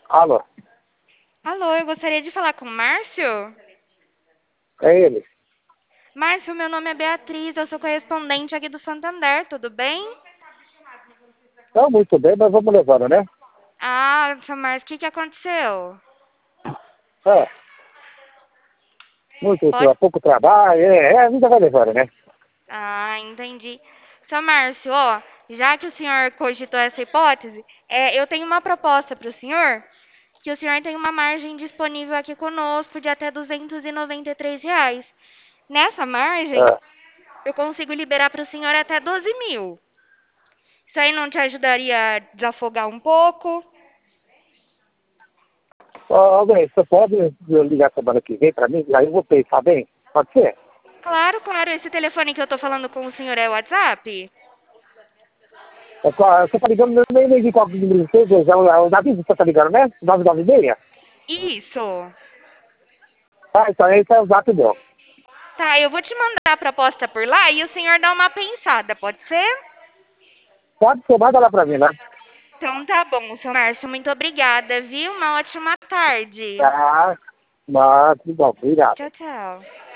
Alô, Alô, eu gostaria de falar com o Márcio. é ele? Márcio, meu nome é Beatriz, eu sou correspondente aqui do Santander, tudo bem? Tá muito bem, mas vamos levando, né? Ah, seu Márcio, o que aconteceu? É, muito, Pode... pouco trabalho, a vida vai levando, né? Ah, entendi. Seu Márcio, ó, já que o senhor cogitou essa hipótese, eu tenho uma proposta para o senhor, que o senhor tem uma margem disponível aqui conosco de até R$ 293. Nessa margem, É. eu consigo liberar para o senhor até 12 mil. Isso aí não te ajudaria a desafogar um pouco? Alguém, você pode ligar semana que vem pra mim? Aí eu vou pensar bem? Pode ser? Claro, claro. Esse telefone que eu tô falando com o senhor é o WhatsApp? Você tá ligando, nem de qual número de vocês, é o Davi que você tá ligando, né? 996? Isso. Ah, então esse é o zap meu. Tá, eu vou te mandar a proposta por lá e o senhor dá uma pensada, pode ser? Pode ser, manda lá pra mim, né? Então tá bom, seu Márcio. Muito obrigada, viu? Uma ótima tarde. Tá, mas, bom, obrigado. Tchau, tchau.